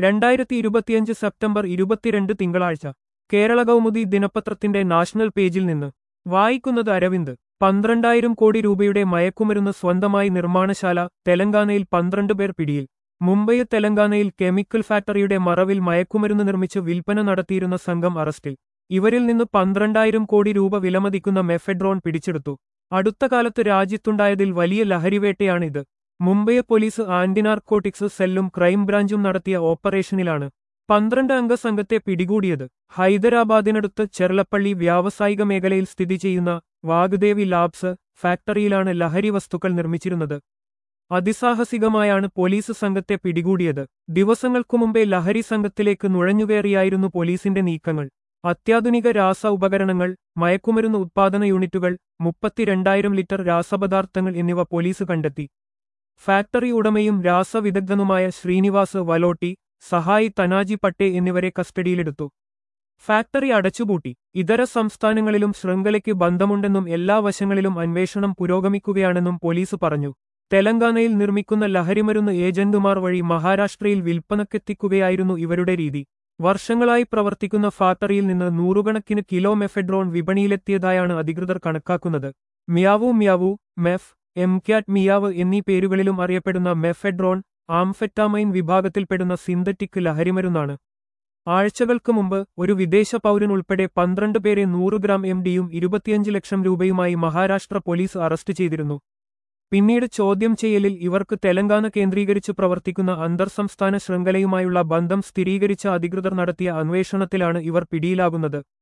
2025 September 22 തിങ്കളാഴ്ച കേരള കൗമുദി ദിനപത്രത്തിന്റെ national പേജിൽ നിന്ന് വായിക്കുന്നത് അരവിന്ദ് 12,000 കോടി രൂപയുടെ മയക്കുമരുന്ന് സ്വന്തമായി നിർമ്മാണശാല തെലങ്കാനയിൽ 12 പേർ പിടിയിൽ മുംബൈ തെലങ്കാനയിൽ കെമിക്കൽ ഫാക്ടറിയുടെ മറവിൽ മയക്കുമരുന്ന് നിർമ്മിച്ച് വിൽപ്പന നടത്തിയിരുന്ന സംഘം അറസ്റ്റിൽ ഇവരിൽ നിന്ന് 12,000 കോടി രൂപ വിലമതിക്കുന്ന മെഫെഡ്രോൺ പിടിച്ചെടുത്തു അടുത്ത കാലത്ത് രാജ്യത്തുണ്ടായതിൽ വലിയ ലഹരിവേട്ടയാണിത് മുംബൈ പോലീസ് ആന്റി നാർക്കോട്ടിക്സ് സെല്ലും ക്രൈംബ്രാഞ്ചും നടത്തിയ ഓപ്പറേഷനിലാണ് 12 അംഗ സംഘത്തെ പിടികൂടിയത് ഹൈദരാബാദിനടുത്ത് ചെർലപ്പള്ളി വ്യാവസായിക മേഖലയിൽ സ്ഥിതി ചെയ്യുന്ന വാഗ്ദേവി ലാബ്സ് ഫാക്ടറിയിലാണ് ലഹരി വസ്തുക്കൾ നിർമ്മിച്ചിരുന്നത് അതിസാഹസികമായാണ് പോലീസ് സംഘത്തെ പിടികൂടിയത് ദിവസങ്ങൾക്കു മുമ്പേ ലഹരി സംഘത്തിലേക്ക് നുഴഞ്ഞുകയറിയായിരുന്നു പോലീസിന്റെ നീക്കങ്ങൾ അത്യാധുനിക രാസ ഉപകരണങ്ങൾ മയക്കുമരുന്ന് ഉത്പാദന യൂണിറ്റുകൾ 32,000 ലിറ്റർ രാസപദാർത്ഥങ്ങൾ എന്നിവ പോലീസ് കണ്ടെത്തി ഫാക്ടറി ഉടമയും രാസവിദഗ്ധനുമായ ശ്രീനിവാസ് വലോട്ടി സഹായി തനാജി പട്ടേ എന്നിവരെ കസ്റ്റഡിയിലെടുത്തു ഫാക്ടറി അടച്ചുപൂട്ടി ഇതര സംസ്ഥാനങ്ങളിലും ശൃംഖലയ്ക്ക് ബന്ധമുണ്ടെന്നും എല്ലാ വശങ്ങളിലും അന്വേഷണം പുരോഗമിക്കുകയാണെന്നും പോലീസ് പറഞ്ഞു തെലങ്കാനയിൽ നിർമ്മിക്കുന്ന ലഹരിമരുന്ന് ഏജന്റുമാർ വഴി മഹാരാഷ്ട്രയിൽ വിൽപ്പനക്കെത്തിക്കുകയായിരുന്നു ഇവരുടെ രീതി വർഷങ്ങളായി പ്രവർത്തിക്കുന്ന ഫാക്ടറിയിൽ നിന്ന് നൂറുകണക്കിന് കിലോ മെഫെഡ്രോൺ വിപണിയിലെത്തിയതായാണ് അധികൃതർ കണക്കാക്കുന്നത് meow meow meph M cat meow എന്നീ പേരുകളിലും അറിയപ്പെടുന്ന മെഫെഡ്രോൺ ആംഫെറ്റാമൈൻ വിഭാഗത്തിൽപ്പെടുന്ന സിന്തറ്റിക് ലഹരിമരുന്നാണ് ആഴ്ചകൾക്ക് മുമ്പ് ഒരു വിദേശ പൗരൻ ഉൾപ്പെടെ 12 പേരെ 100 ഗ്രാം എംഡിയും 25 ലക്ഷം രൂപയുമായി മഹാരാഷ്ട്ര പോലീസ് അറസ്റ്റ് ചെയ്തിരുന്നു പിന്നീട് ചോദ്യം ചെയ്യലിൽ ഇവർക്ക് തെലങ്കാന കേന്ദ്രീകരിച്ച് പ്രവർത്തിക്കുന്ന അന്തർസംസ്ഥാന ശൃംഖലയുമായുള്ള ബന്ധം സ്ഥിരീകരിച്ച അധികൃതർ നടത്തിയ അന്വേഷണത്തിലാണ് ഇവർ പിടിയിലാകുന്നത്